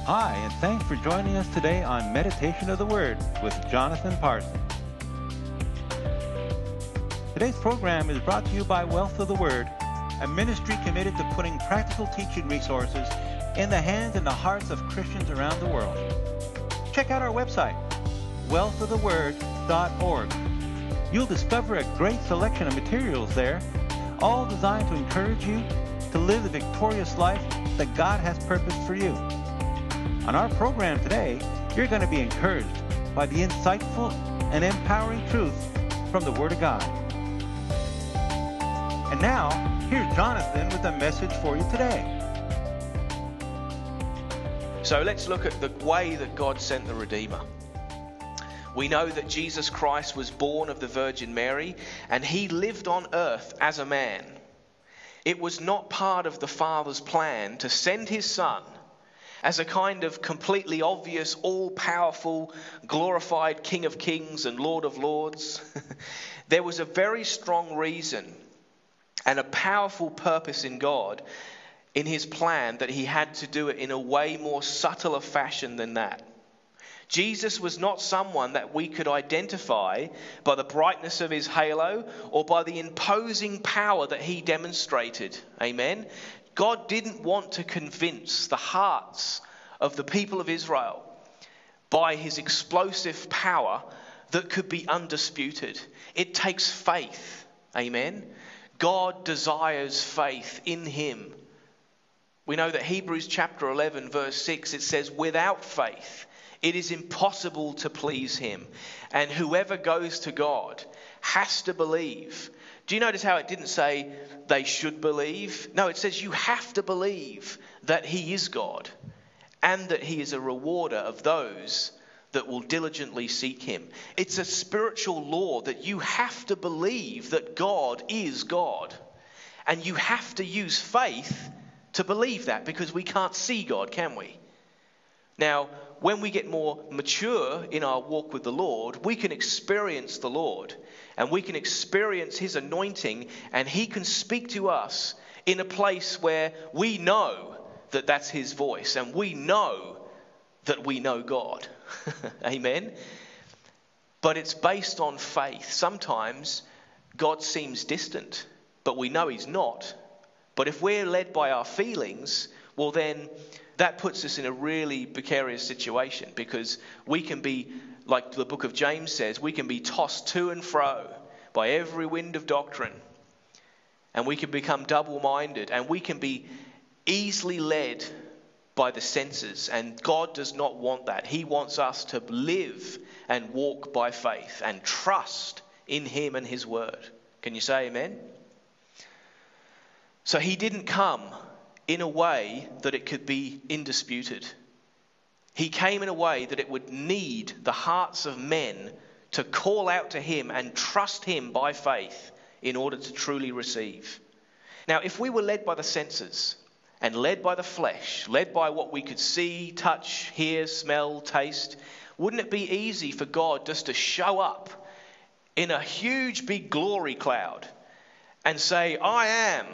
Hi, and thanks for joining us today on Meditation of the Word with Jonathan Parsons. Today's program is brought to you by Wealth of the Word, a ministry committed to putting practical teaching resources in the hands and the hearts of Christians around the world. Check out our website, wealthoftheword.org. You'll discover a great selection of materials there, all designed to encourage you to live the victorious life that God has purposed for you. On our program today, you're going to be encouraged by the insightful and empowering truth from the Word of God. And now, here's Jonathan with a message for you today. So let's look at the way that God sent the Redeemer. We know that Jesus Christ was born of the Virgin Mary, and he lived on earth as a man. It was not part of the Father's plan to send his Son as a kind of completely obvious, all-powerful, glorified King of Kings and Lord of Lords. There was a very strong reason and a powerful purpose in God in his plan that he had to do it in a way more subtle a fashion than that. Jesus was not someone that we could identify by the brightness of his halo or by the imposing power that he demonstrated. Amen. God didn't want to convince the hearts of the people of Israel by his explosive power that could be undisputed. It takes faith. Amen. God desires faith in him. We know that Hebrews chapter 11 verse 6, it says, without faith it is impossible to please him. And whoever goes to God has to believe. Do you notice how it didn't say they should believe? No, it says you have to believe that he is God and that he is a rewarder of those that will diligently seek him. It's a spiritual law that you have to believe that God is God. And you have to use faith to believe that, because we can't see God, can we? Now, when we get more mature in our walk with the Lord, we can experience the Lord and we can experience his anointing, and he can speak to us in a place where we know that that's his voice and we know that we know God. Amen. But it's based on faith. Sometimes God seems distant, but we know he's not. But if we're led by our feelings, well then that puts us in a really precarious situation, because we can be, like the book of James says, we can be tossed to and fro by every wind of doctrine. And we can become double-minded, and we can be easily led by the senses. And God does not want that. He wants us to live and walk by faith and trust in him and his word. Can you say amen? So he didn't come in a way that it could be indisputed. He came in a way that it would need the hearts of men to call out to him and trust him by faith in order to truly receive. Now, if we were led by the senses and led by the flesh, led by what we could see, touch, hear, smell, taste, wouldn't it be easy for God just to show up in a huge big glory cloud and say, I am.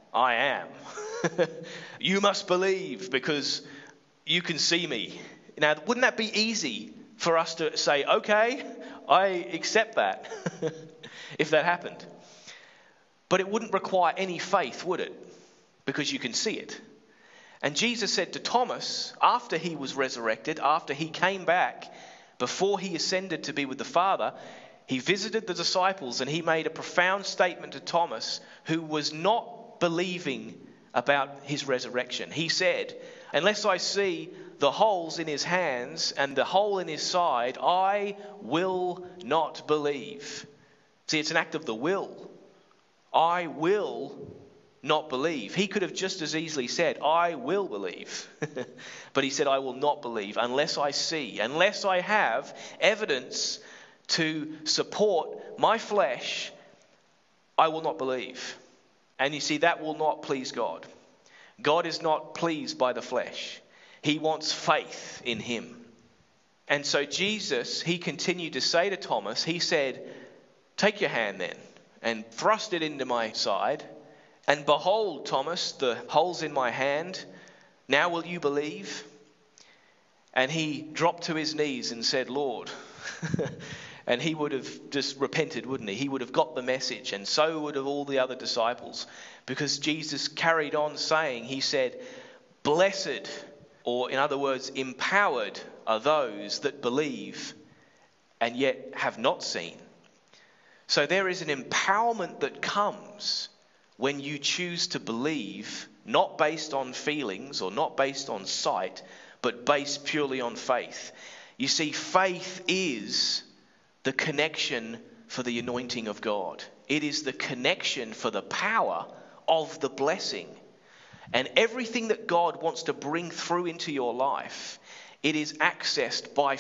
You must believe because you can see me. Now, wouldn't that be easy for us to say, okay, I accept that, if that happened? But it wouldn't require any faith, would it? Because you can see it. And Jesus said to Thomas, after he was resurrected, after he came back, before he ascended to be with the Father, he visited the disciples and he made a profound statement to Thomas, who was not believing about his resurrection. He said, unless I see the holes in his hands and the hole in his side, I will not believe. See, it's an act of the will. I will not believe. He could have just as easily said, I will believe. But he said, I will not believe unless I see, unless I have evidence to support my flesh, I will not believe. And you see, that will not please God. God is not pleased by the flesh. He wants faith in him. And so Jesus, he continued to say to Thomas, he said, take your hand then and thrust it into my side. And behold, Thomas, the holes in my hand. Now will you believe? and he dropped to his knees and said, Lord, and he would have just repented, wouldn't he? He would have got the message, and so would have all the other disciples, because Jesus carried on saying, he said, blessed, or in other words, empowered are those that believe and yet have not seen. So there is an empowerment that comes when you choose to believe, not based on feelings or not based on sight, but based purely on faith. You see, faith is the connection for the anointing of God. It is the connection for the power of the blessing. And everything that God wants to bring through into your life, it is accessed by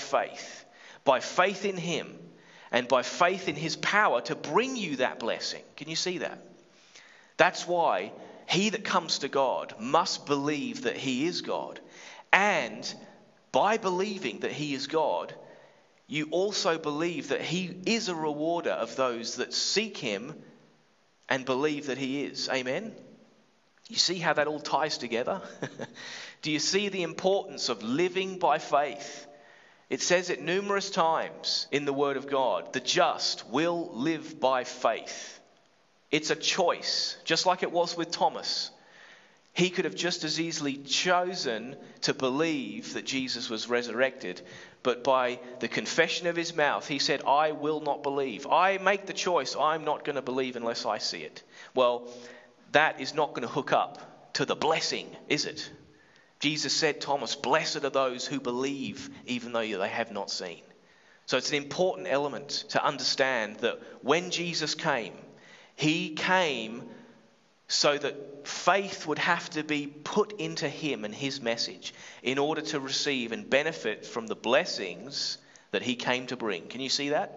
faith in him, and by faith in his power to bring you that blessing. Can you see that? That's why he that comes to God must believe that he is God. And by believing that he is God, you also believe that he is a rewarder of those that seek him and believe that he is. Amen? You see how that all ties together? Do you see the importance of living by faith? It says it numerous times in the Word of God. The just will live by faith. It's a choice, just like it was with Thomas. He could have just as easily chosen to believe that Jesus was resurrected, but by the confession of his mouth, he said, I will not believe. I make the choice, I'm not going to believe unless I see it. Well, that is not going to hook up to the blessing, is it? Jesus said, Thomas, blessed are those who believe even though they have not seen. So it's an important element to understand that when Jesus came, he came so that faith would have to be put into him and his message in order to receive and benefit from the blessings that he came to bring. Can you see that?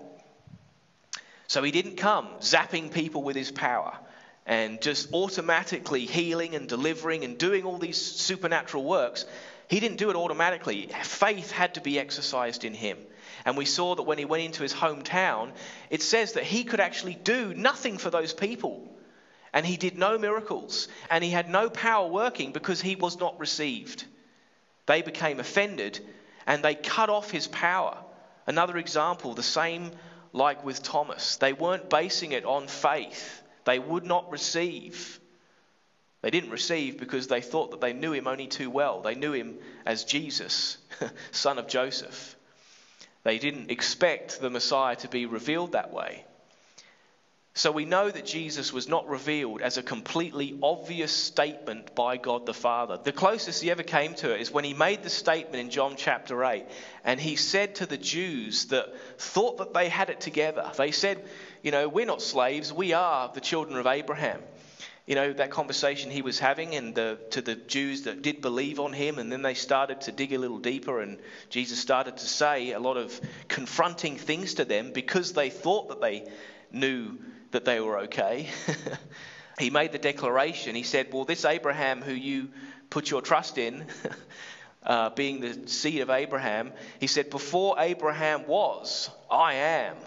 So he didn't come zapping people with his power and just automatically healing and delivering and doing all these supernatural works. He didn't do it automatically. Faith had to be exercised in him. And we saw that when he went into his hometown, it says that he could actually do nothing for those people. And he did no miracles. And he had no power working because he was not received. They became offended and they cut off his power. Another example, the same like with Thomas. They weren't basing it on faith. They would not receive. They didn't receive because they thought that they knew him only too well. They knew him as Jesus, son of Joseph. They didn't expect the Messiah to be revealed that way. So we know that Jesus was not revealed as a completely obvious statement by God the Father. The closest he ever came to it is when he made the statement in John chapter 8. And he said to the Jews that thought that they had it together. They said, you know, we're not slaves, we are the children of Abraham. You know, that conversation he was having and to the Jews that did believe on him, and then they started to dig a little deeper, and Jesus started to say a lot of confronting things to them because they thought that they knew that they were okay. He made the declaration. He said, well, this Abraham who you put your trust in, being the seed of Abraham, he said, before Abraham was, I am.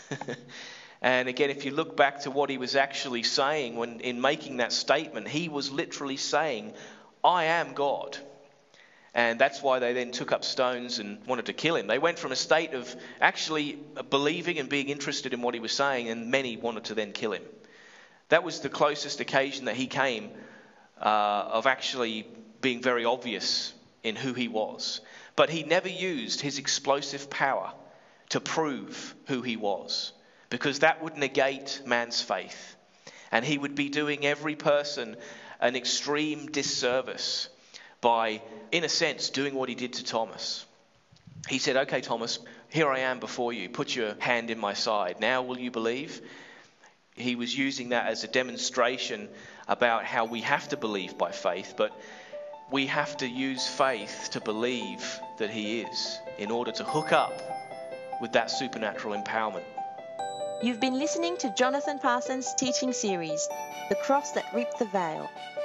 And again, if you look back to what he was actually saying when in making that statement, he was literally saying, I am God. And that's why they then took up stones and wanted to kill him. They went from a state of actually believing and being interested in what he was saying, and many wanted to then kill him. That was the closest occasion that he came of actually being very obvious in who he was. But he never used his explosive power to prove who he was, because that would negate man's faith. And he would be doing every person an extreme disservice by, in a sense, doing what he did to Thomas. He said, okay, Thomas, here I am before you. Put your hand in my side. Now will you believe? He was using that as a demonstration about how we have to believe by faith, but we have to use faith to believe that he is in order to hook up with that supernatural empowerment. You've been listening to Jonathan Parsons' teaching series, The Cross That Ripped the Veil.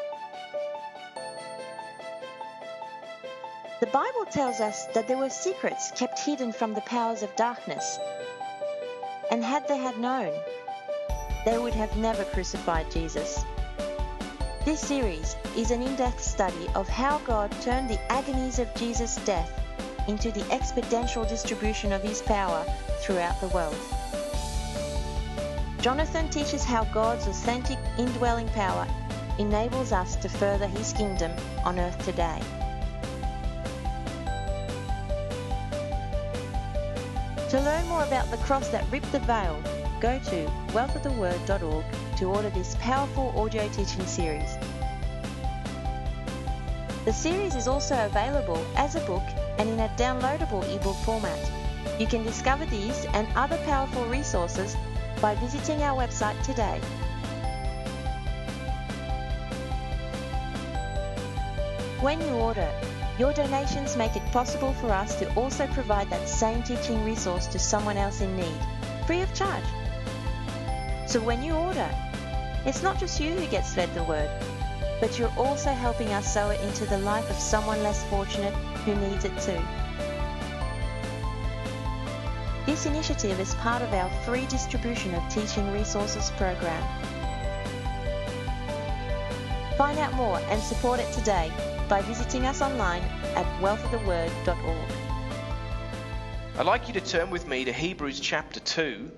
The Bible tells us that there were secrets kept hidden from the powers of darkness. And had they had known, they would have never crucified Jesus. This series is an in-depth study of how God turned the agonies of Jesus' death into the exponential distribution of His power throughout the world. Jonathan teaches how God's authentic indwelling power enables us to further His kingdom on earth today. To learn more about the cross that ripped the veil, go to wealthoftheword.org to order this powerful audio teaching series. The series is also available as a book and in a downloadable ebook format. You can discover these and other powerful resources by visiting our website today. When you order, your donations make it possible for us to also provide that same teaching resource to someone else in need, free of charge. So when you order, it's not just you who gets fed the Word, but you're also helping us sow it into the life of someone less fortunate who needs it too. This initiative is part of our free distribution of teaching resources program. Find out more and support it today by visiting us online at wealthoftheword.org. I'd like you to turn with me to Hebrews chapter 2,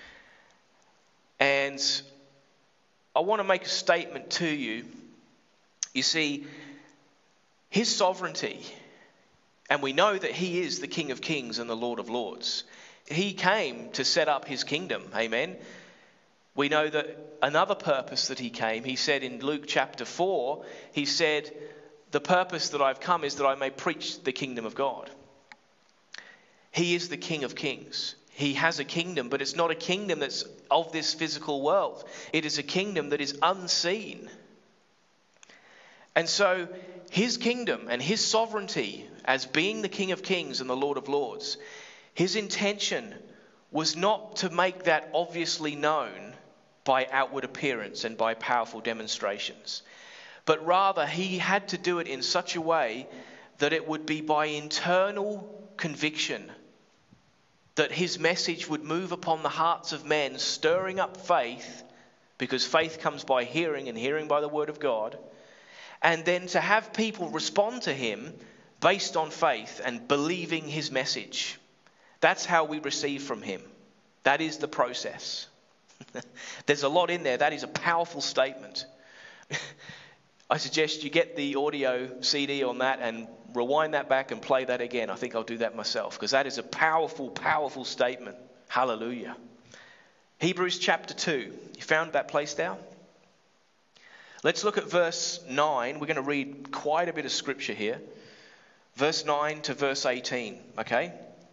and I want to make a statement to you. You see, His sovereignty, and we know that He is the King of Kings and the Lord of Lords. He came to set up His kingdom, amen. We know that another purpose that He came, He said in Luke chapter 4, He said, the purpose that I've come is that I may preach the kingdom of God. He is the King of Kings. He has a kingdom, but it's not a kingdom that's of this physical world. It is a kingdom that is unseen. And so His kingdom and His sovereignty as being the King of Kings and the Lord of Lords, His intention was not to make that obviously known by outward appearance and by powerful demonstrations. But rather, He had to do it in such a way that it would be by internal conviction, that His message would move upon the hearts of men, stirring up faith, because faith comes by hearing and hearing by the word of God, and then to have people respond to Him based on faith and believing His message. That's how we receive from Him. That is the process. There's a lot in there. That is a powerful statement. I suggest you get the audio CD on that and rewind that back and play that again. I think I'll do that myself, because that is a powerful, powerful statement. Hallelujah. Hebrews chapter 2. You found that place now? Let's look at verse 9. We're going to read quite a bit of scripture here. Verse 9 to verse 18, okay?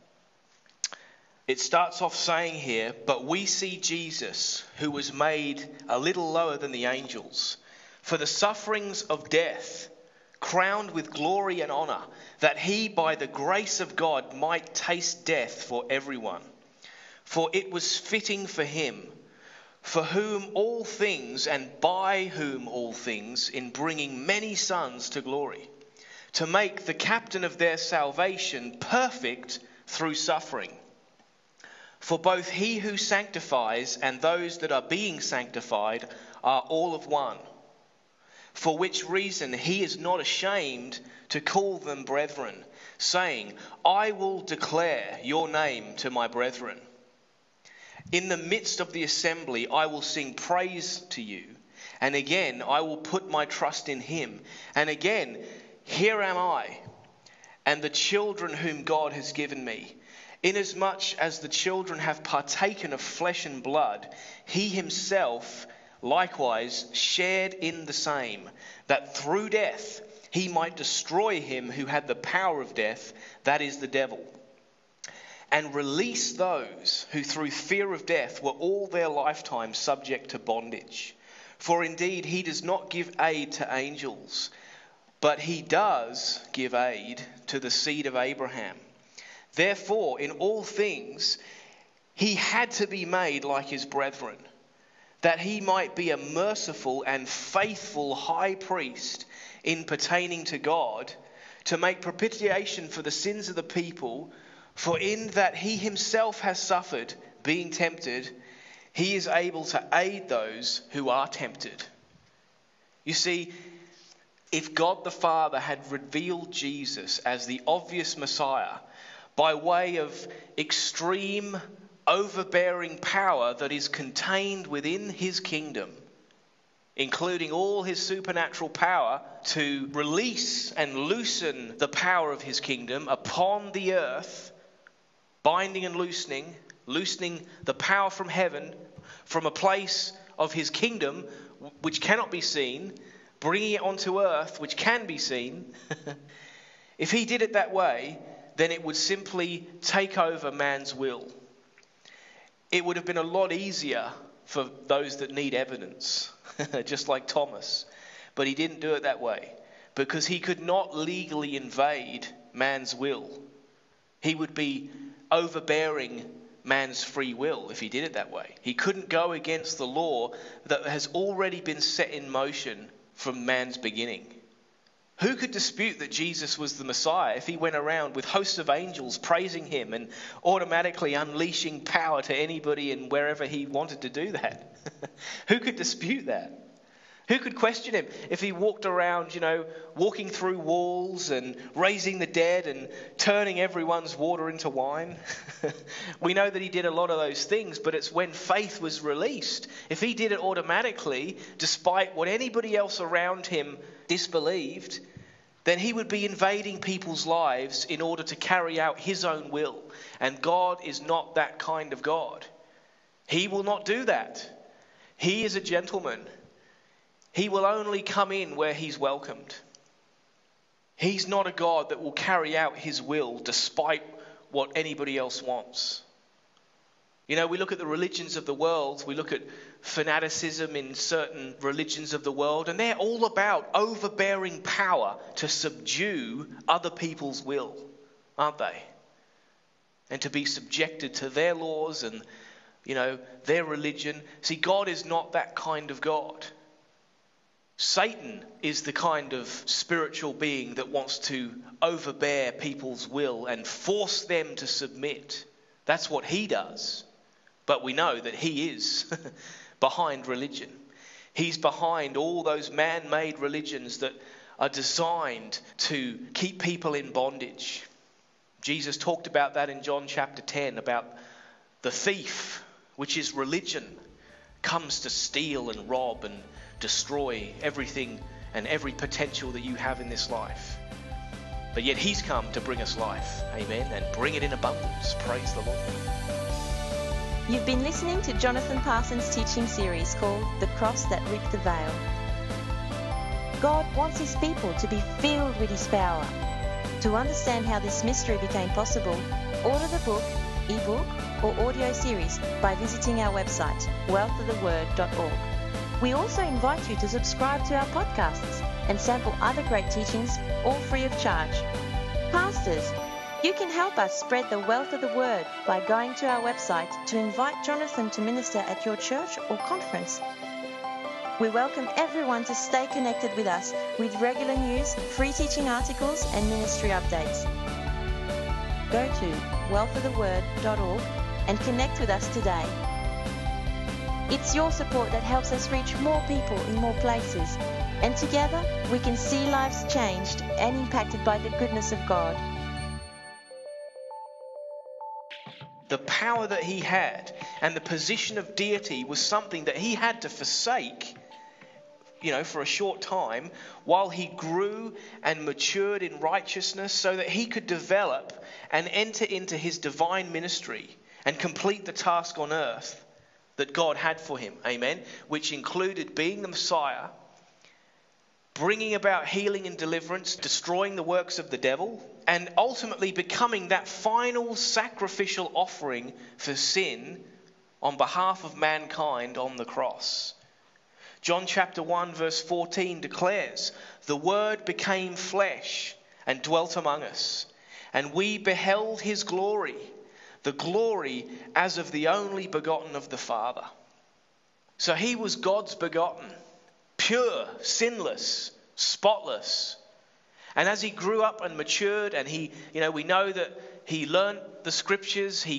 It starts off saying here, but we see Jesus, who was made a little lower than the angels, for the sufferings of death, crowned with glory and honor, that He, by the grace of God, might taste death for everyone. For it was fitting for Him, for whom all things and by whom all things, in bringing many sons to glory, to make the captain of their salvation perfect through suffering. For both He who sanctifies and those that are being sanctified are all of one. For which reason He is not ashamed to call them brethren, saying, I will declare your name to my brethren. In the midst of the assembly I will sing praise to you. And again I will put my trust in Him. And again, here am I, and the children whom God has given me. Inasmuch as the children have partaken of flesh and blood, He Himself likewise shared in the same, that through death He might destroy him who had the power of death, that is the devil, and release those who through fear of death were all their lifetime subject to bondage. For indeed He does not give aid to angels, but He does give aid to the seed of Abraham. Therefore, in all things, He had to be made like His brethren, that He might be a merciful and faithful high priest in pertaining to God, to make propitiation for the sins of the people. For in that He Himself has suffered, being tempted, He is able to aid those who are tempted. You see, if God the Father had revealed Jesus as the obvious Messiah by way of extreme, overbearing power that is contained within his kingdom, including all his supernatural power to release and loosen the power of his kingdom upon the earth, binding and loosening the power from heaven, from a place of his kingdom which cannot be seen, bringing it onto earth which can be seen. If he did it that way, then it would simply take over man's will. It would have been a lot easier for those that need evidence, just like Thomas. But he didn't do it that way because he could not legally invade man's will. He would be overbearing man's free will if he did it that way. He couldn't go against the law that has already been set in motion from man's beginning. Who could dispute that Jesus was the Messiah if he went around with hosts of angels praising him and automatically unleashing power to anybody and wherever he wanted to do that? Who could dispute that? Who could question him if he walked around, walking through walls and raising the dead and turning everyone's water into wine? We know that he did a lot of those things, but it's when faith was released. If he did it automatically, despite what anybody else around him disbelieved, then he would be invading people's lives in order to carry out his own will. And God is not that kind of God. He will not do that. He is a gentleman. He will only come in where he's welcomed. He's not a God that will carry out his will despite what anybody else wants. We look at the religions of the world, we look at fanaticism in certain religions of the world, and they're all about overbearing power to subdue other people's will, aren't they? And to be subjected to their laws and, their religion. See, God is not that kind of God. Satan is the kind of spiritual being that wants to overbear people's will and force them to submit. That's what he does. But we know that he is behind religion. He's behind all those man-made religions that are designed to keep people in bondage. Jesus talked about that in John chapter 10, about the thief, which is religion, comes to steal and rob and destroy everything and every potential that you have in this life. But yet he's come to bring us life, amen, and bring it in abundance. Praise the Lord. You've been listening to Jonathan Parsons' teaching series called The Cross That Ripped the Veil. God wants his people to be filled with his power. To understand how this mystery became possible, order the book, ebook, or audio series by visiting our website, wealthoftheword.org. We also invite you to subscribe to our podcasts and sample other great teachings, all free of charge. Pastors, you can help us spread the wealth of the word by going to our website to invite Jonathan to minister at your church or conference. We welcome everyone to stay connected with us with regular news, free teaching articles, and ministry updates. Go to wealthoftheword.org and connect with us today. It's your support that helps us reach more people in more places, and together we can see lives changed and impacted by the goodness of God. The power that he had and the position of deity was something that he had to forsake, for a short time while he grew and matured in righteousness so that he could develop and enter into his divine ministry and complete the task on earth that God had for him, amen, which included being the Messiah, bringing about healing and deliverance, destroying the works of the devil, and ultimately becoming that final sacrificial offering for sin on behalf of mankind on the cross. John chapter 1 verse 14 declares, "The Word became flesh and dwelt among us, and we beheld his glory, the glory as of the only begotten of the Father." So he was God's begotten, pure, sinless, spotless. And as he grew up and matured, and we know that he learned the scriptures, he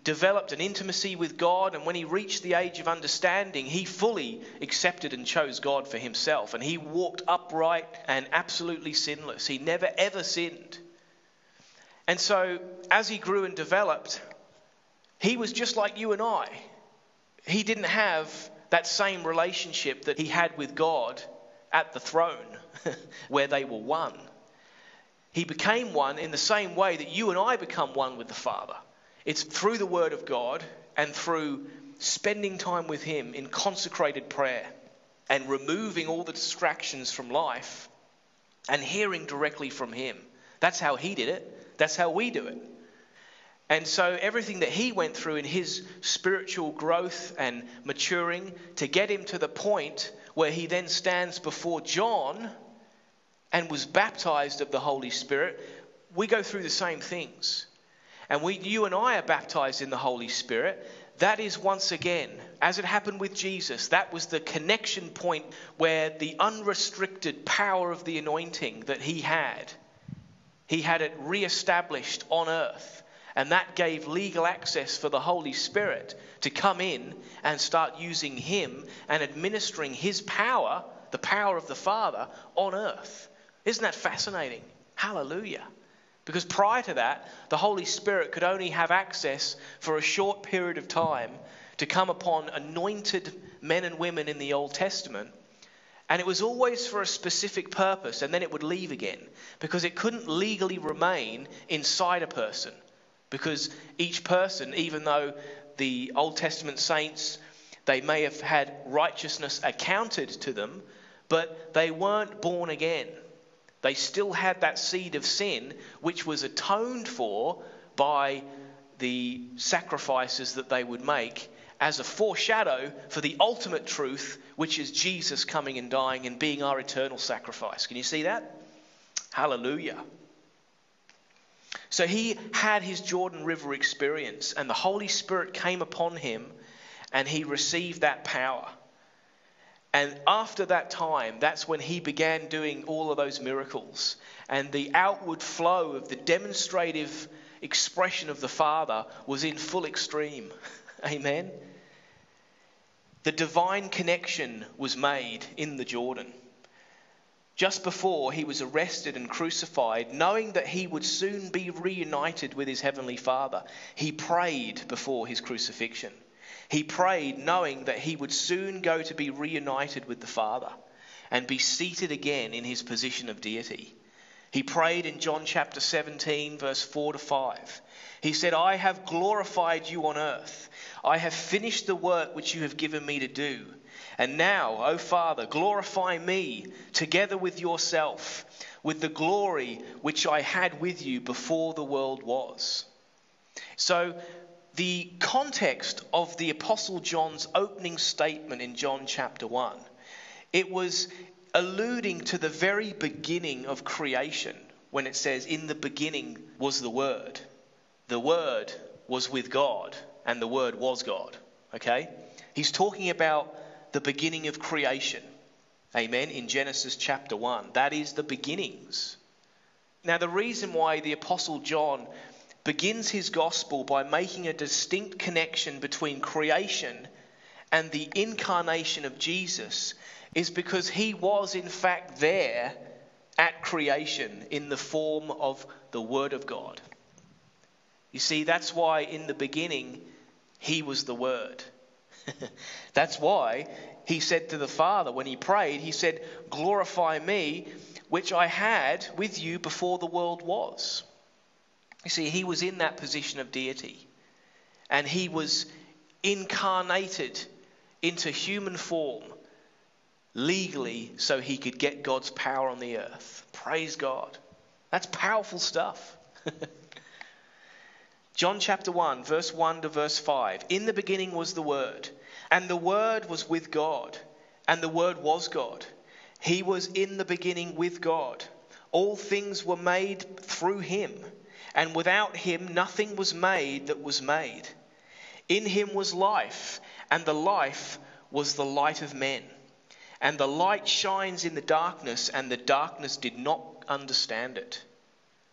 developed an intimacy with God, and when he reached the age of understanding, he fully accepted and chose God for himself, and he walked upright and absolutely sinless. He never ever sinned. And so as he grew and developed, he was just like you and I. He didn't have that same relationship that he had with God at the throne where they were one. He became one in the same way that you and I become one with the Father. It's through the Word of God and through spending time with him in consecrated prayer and removing all the distractions from life and hearing directly from him. That's how he did it. That's how we do it. And so everything that he went through in his spiritual growth and maturing to get him to the point where he then stands before John and was baptized of the Holy Spirit, we go through the same things. And you and I are baptized in the Holy Spirit. That is once again, as it happened with Jesus, that was the connection point where the unrestricted power of the anointing that he had it re-established on earth. And that gave legal access for the Holy Spirit to come in and start using him and administering his power, the power of the Father, on earth. Isn't that fascinating? Hallelujah. Because prior to that, the Holy Spirit could only have access for a short period of time to come upon anointed men and women in the Old Testament. And it was always for a specific purpose, and then it would leave again. Because it couldn't legally remain inside a person. Because each person, even though the Old Testament saints, they may have had righteousness accounted to them, but they weren't born again. They still had that seed of sin, which was atoned for by the sacrifices that they would make as a foreshadow for the ultimate truth, which is Jesus coming and dying and being our eternal sacrifice. Can you see that? Hallelujah. So he had his Jordan River experience, and the Holy Spirit came upon him, and he received that power. And after that time, that's when he began doing all of those miracles. And the outward flow of the demonstrative expression of the Father was in full extreme. Amen. The divine connection was made in the Jordan. Just before he was arrested and crucified, knowing that he would soon be reunited with his heavenly Father, he prayed before his crucifixion. He prayed knowing that he would soon go to be reunited with the Father and be seated again in his position of deity. He prayed in John chapter 17, verse 4 to 5. He said, I have glorified you on earth. I have finished the work which you have given me to do. And now, O Father, glorify me together with yourself, with the glory which I had with you before the world was. So, the context of the Apostle John's opening statement in John chapter 1, it was alluding to the very beginning of creation when it says, in the beginning was the Word. The Word was with God and the Word was God. Okay? He's talking about the beginning of creation. Amen? In Genesis chapter 1. That is the beginnings. Now the reason why the Apostle John begins his gospel by making a distinct connection between creation and the incarnation of Jesus is because he was in fact there at creation in the form of the Word of God. You see, that's why in the beginning he was the Word. That's why he said to the Father when he prayed, he said, glorify me, which I had with you before the world was. You see, he was in that position of deity. And he was incarnated into human form legally so he could get God's power on the earth. Praise God. That's powerful stuff. John chapter 1, verse 1 to verse 5. In the beginning was the Word, and the Word was with God, and the Word was God. He was in the beginning with God. All things were made through him, and without him nothing was made that was made. In him was life, and the life was the light of men. And the light shines in the darkness, and the darkness did not understand it.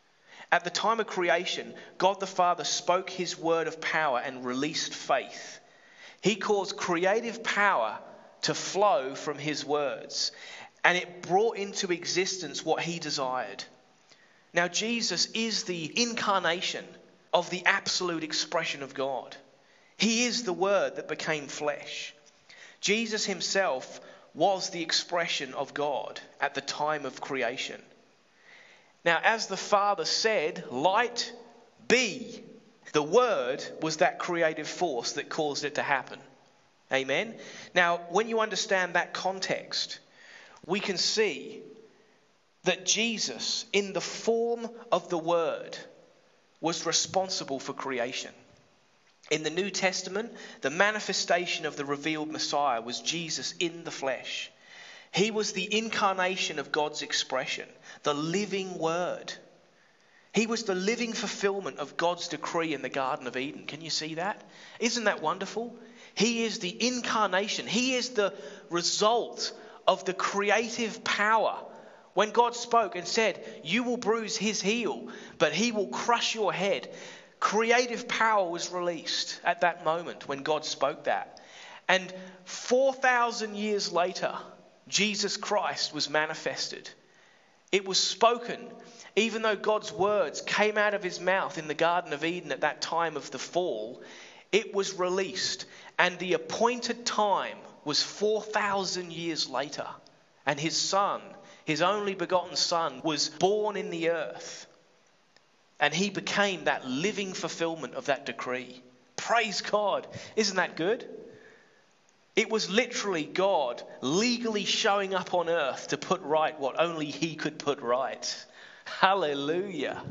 At the time of creation, God the Father spoke his word of power and released faith. He caused creative power to flow from his words, and it brought into existence what he desired. Now, Jesus is the incarnation of the absolute expression of God. He is the Word that became flesh. Jesus himself was the expression of God at the time of creation. Now, as the Father said, "Light be," the Word was that creative force that caused it to happen. Amen? Now, when you understand that context, we can see that Jesus, in the form of the Word, was responsible for creation. In the New Testament, the manifestation of the revealed Messiah was Jesus in the flesh. He was the incarnation of God's expression, the living Word. He was the living fulfillment of God's decree in the Garden of Eden. Can you see that? Isn't that wonderful? He is the incarnation. He is the result of the creative power. When God spoke and said, "You will bruise his heel, but he will crush your head," creative power was released at that moment when God spoke that. And 4,000 years later, Jesus Christ was manifested. It was spoken, even though God's words came out of his mouth in the Garden of Eden at that time of the fall, it was released. And the appointed time was 4,000 years later. And his son, his only begotten son, was born in the earth. And he became that living fulfillment of that decree. Praise God. Isn't that good? It was literally God legally showing up on earth to put right what only he could put right. Hallelujah.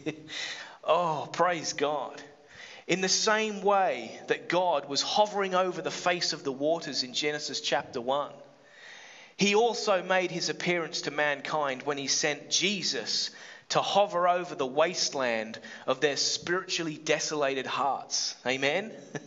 Oh, praise God. In the same way that God was hovering over the face of the waters in Genesis chapter 1, he also made his appearance to mankind when he sent Jesus to hover over the wasteland of their spiritually desolated hearts. Amen?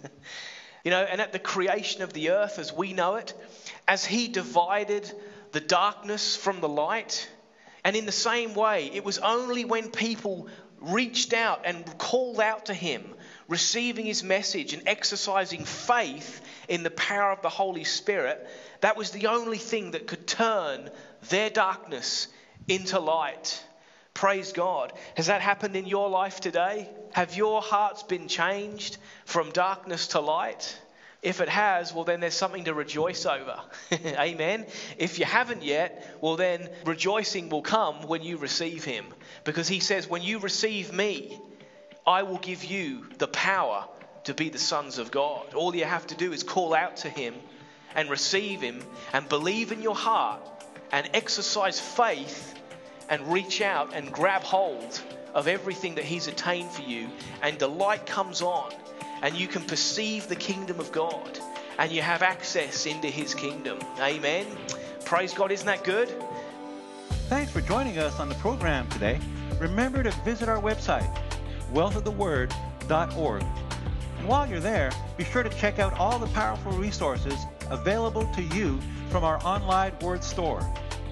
And at the creation of the earth as we know it, as he divided the darkness from the light, and in the same way, it was only when people reached out and called out to him, receiving his message and exercising faith in the power of the Holy Spirit, that was the only thing that could turn their darkness into light. Praise God. Has that happened in your life today? Have your hearts been changed from darkness to light? If it has, well then there's something to rejoice over. Amen. If you haven't yet, well then rejoicing will come when you receive him. Because he says, when you receive me, I will give you the power to be the sons of God. All you have to do is call out to him and receive him and believe in your heart and exercise faith and reach out and grab hold of everything that he's attained for you, and the light comes on and you can perceive the kingdom of God and you have access into his kingdom. Amen. Praise God. Isn't that good? Thanks for joining us on the program today. Remember to visit our website, wealthoftheword.org. And while you're there, be sure to check out all the powerful resources available to you from our online word store.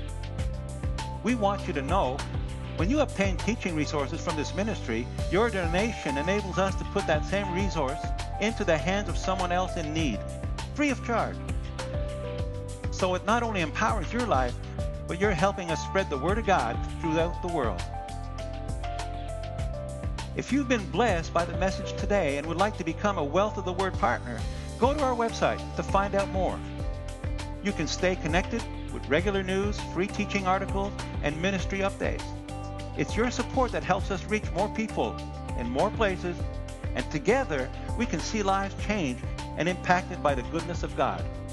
We want you to know, when you obtain teaching resources from this ministry, your donation enables us to put that same resource into the hands of someone else in need, free of charge. So it not only empowers your life, but you're helping us spread the Word of God throughout the world. If you've been blessed by the message today and would like to become a Wealth of the Word partner, go to our website to find out more. You can stay connected with regular news, free teaching articles, and ministry updates. It's your support that helps us reach more people in more places, and together we can see lives changed and impacted by the goodness of God.